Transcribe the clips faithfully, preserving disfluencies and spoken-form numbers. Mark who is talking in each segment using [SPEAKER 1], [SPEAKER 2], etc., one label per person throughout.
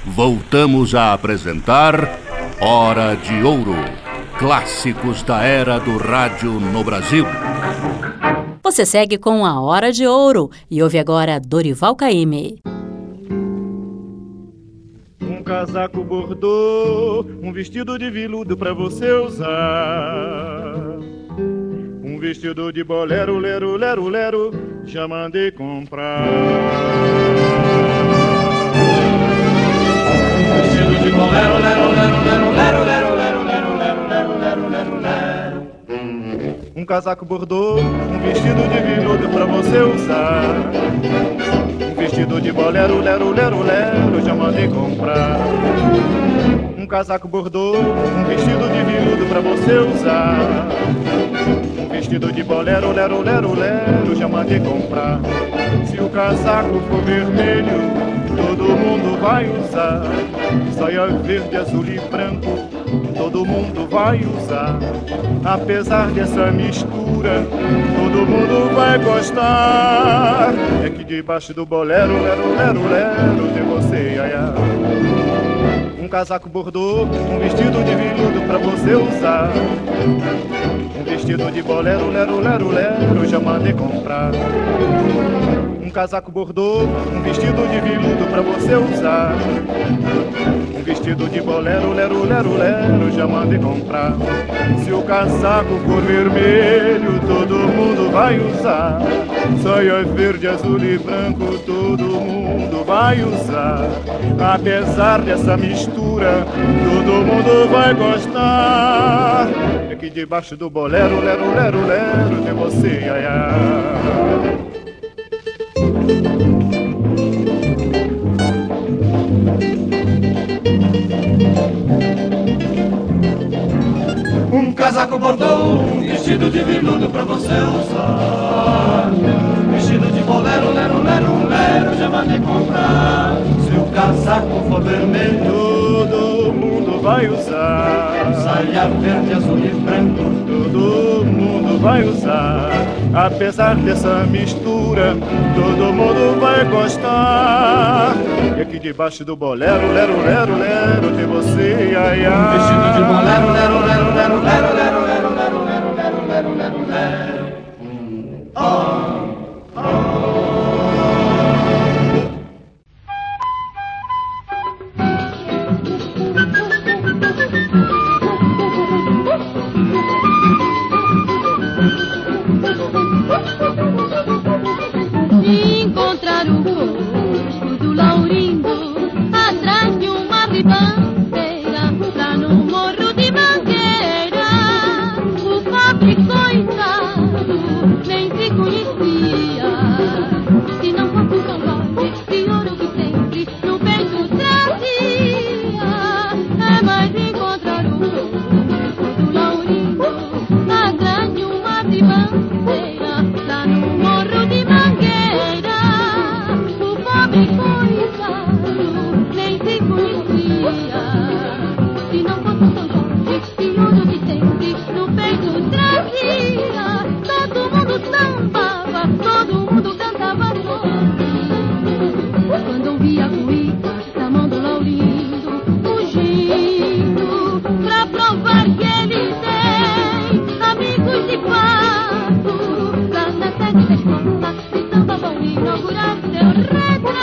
[SPEAKER 1] voltamos a apresentar Hora de Ouro, clássicos da era do rádio no Brasil.
[SPEAKER 2] Você segue com a Hora de Ouro e ouve agora Dorival Caymmi.
[SPEAKER 3] Um casaco bordô, um vestido de veludo pra você usar. Um vestido de bolero, lero, lero, lero, já mandei comprar. Um vestido de bolero, lero, lero, lero, lero, lero, lero, lero, lero, lero, lero, lero, lero. Um casaco bordô, um vestido de veludo pra você usar. Um vestido de bolero, lero, lero, lero, já mandei comprar. Um casaco bordô, um vestido de veludo pra você usar. Um vestido de bolero, lero, lero, lero, já mandei comprar. Se o casaco for vermelho, todo mundo vai usar. Saia verde, azul e branco, todo mundo vai usar. Apesar dessa mistura, todo mundo vai gostar. É que debaixo do bolero, lero, lero, lero, tem você, aiá. Um casaco bordô, um vestido de veludo pra você usar. Um vestido de bolero, lero, lero, lero, já mandei comprar. Um casaco bordô, um vestido de veludo pra você usar. Um vestido de bolero, lero, lero, lero, já mandei comprar. Se o casaco for vermelho, todo mundo vai usar. Saia verde, azul e branco, todo mundo vai usar. Apesar dessa mistura, todo mundo vai gostar. É que debaixo do bolero, lero, lero, lero, tem você, ai, ai.
[SPEAKER 4] Um casaco bordô, um vestido de veludo pra você usar. Vestido de bolero, lero, lero, lero, já mandei comprar. Se o casaco for vermelho,
[SPEAKER 3] todo mundo vai usar.
[SPEAKER 4] Saia verde, azul e branco,
[SPEAKER 3] todo mundo vai usar. Apesar dessa mistura, todo mundo vai gostar. E aqui debaixo do bolero, lero, lero, lero, tem você, ai, ai.
[SPEAKER 4] Vestido de bolero, lero, lero, lero, lero, lero, lero, lero, lero, lero, lero, lero, lero. Oh, oh.
[SPEAKER 5] Encontrar o rosto do Laurindo atrás de uma ribanceira, lá no morro de Mangueira. O pobre coitado nem se conhecia, se não fosse um calote de ouro que sempre no peito trazia. É mais encontrar o rosto do Laurindo atrás de uma ribanceira, lá no morro de Mangueira. Pobre coitado nem se conhecia, se não fosse um calote de ouro que sempre no peito trazia. Todo mundo sambava, todo mundo cantava sorrindo, quando ouvia a cuíca na mão do Laurindo, fugindo pra provar que ele tem amigos de fato. Lá na sede da escola de samba vão inaugurar seu retrato.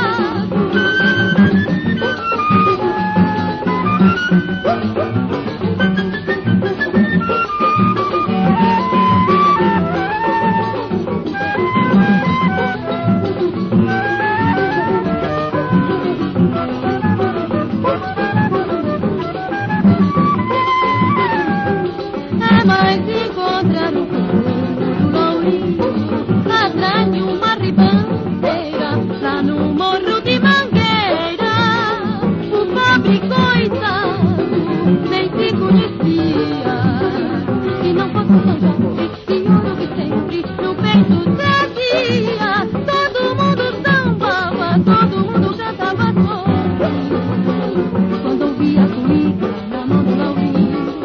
[SPEAKER 5] É mais encontrar o corpo do Laurindo atrás de uma ribanceira, lá no morro de Mangueira. O pobre coitado nem se conhecia, se não fosse um calote de ouro que sempre no peito trazia. Todo mundo sambava, todo mundo cantava sorrindo, quando ouvia a cuíca na mão do Laurindo,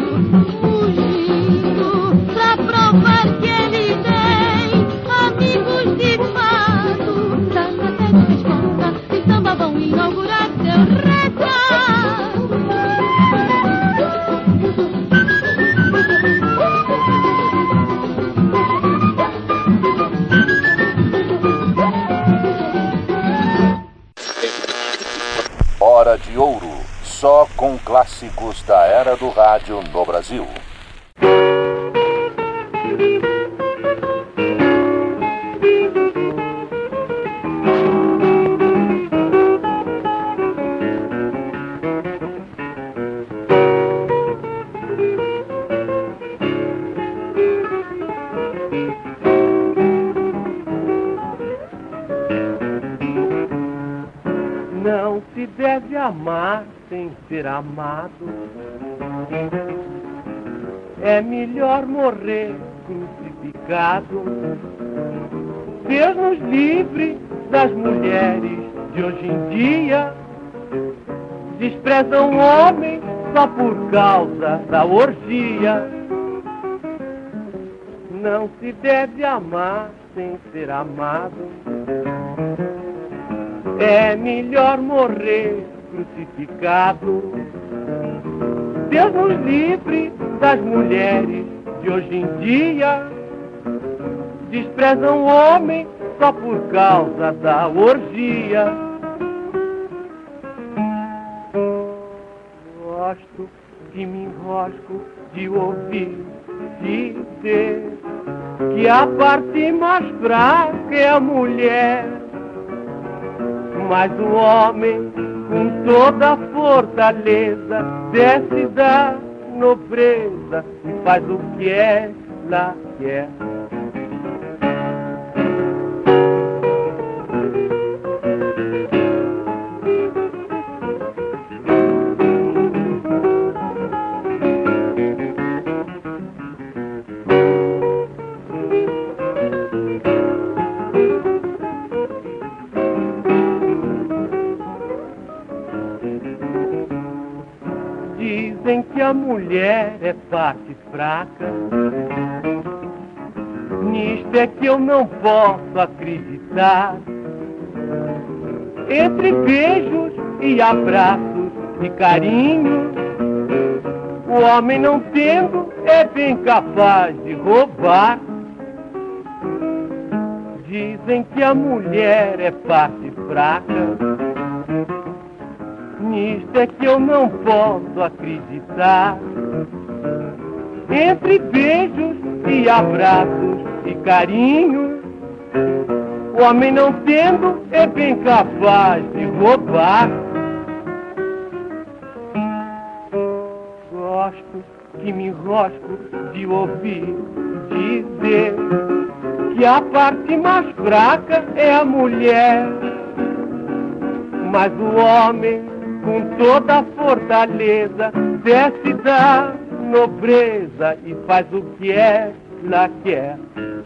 [SPEAKER 5] fugindo pra provar que ele tem amigos de fato. Lá na sede da escola de samba vão inaugurar seu retrato.
[SPEAKER 1] Hora de Ouro, só com clássicos da era do rádio no Brasil.
[SPEAKER 6] Não se deve amar sem ser amado. É melhor morrer crucificado. Deus nos livre das mulheres de hoje em dia. Desprezam o homem só por causa da orgia. Não se deve amar sem ser amado. É melhor morrer crucificado. Deus nos livre das mulheres de hoje em dia. Desprezam o homem só por causa da orgia. Gosto que me enrosco de ouvir dizer que a parte mais fraca é a mulher. Mas o homem, com toda a fortaleza, desce da nobreza e faz o que ela quer. Dizem que a mulher é parte fraca. Nisto é que eu não posso acreditar. Entre beijos e abraços e carinho, o homem não tendo é bem capaz de roubar. Dizem que a mulher é parte fraca. Nisto é que eu não posso acreditar. Entre beijos e abraços e carinho, o homem não tendo é bem capaz de roubar. Gosto que me enrosco de ouvir dizer que a parte mais fraca é a mulher. Mas o homem, com toda a fortaleza, desce da nobreza e faz o que ela quer.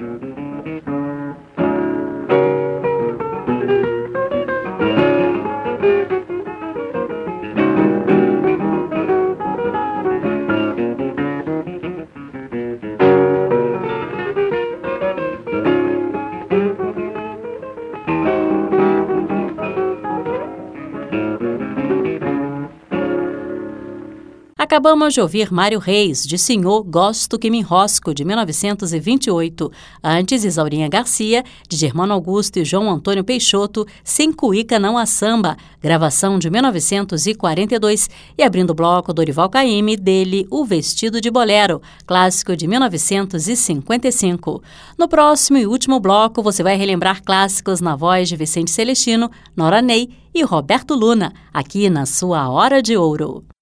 [SPEAKER 2] Acabamos de ouvir Mário Reis, de Senhor, Gosto que me enrosco, de mil novecentos e vinte e oito. Antes, Isaurinha Garcia, de Germano Augusto e João Antônio Peixoto, Sem Cuíca Não Há Samba, gravação de mil novecentos e quarenta e dois. E abrindo o bloco, Dorival Caymmi, dele, O Vestido de Bolero, clássico de mil novecentos e cinquenta e cinco. No próximo e último bloco, você vai relembrar clássicos na voz de Vicente Celestino, Nora Ney e Roberto Luna, aqui na sua Hora de Ouro.